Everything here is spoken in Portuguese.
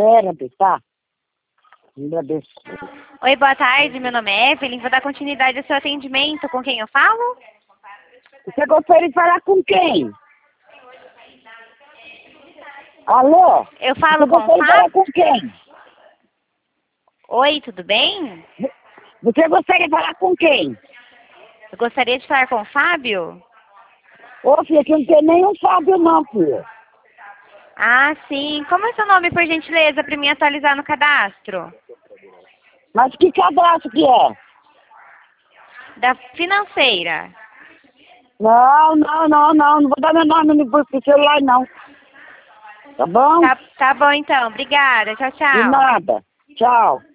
Pera, tá? Agradeço. Oi, boa tarde, meu nome é Evelyn, vou dar continuidade ao seu atendimento. Com quem eu falo? Você gostaria de falar com quem? Alô? Eu falo Você com o gostaria de falar Fábio? com quem? Oi, tudo bem? Você gostaria de falar com quem? Eu gostaria de falar com o Fábio? Ô, filha, que não tem nenhum Fábio não, filha. Ah, sim. Como é seu nome, por gentileza, para me atualizar no cadastro? Mas que cadastro que é? Da financeira. Não vou dar meu nome pro celular, não. Tá bom? Tá bom, então. Obrigada. Tchau, De tchau. nada. Tchau.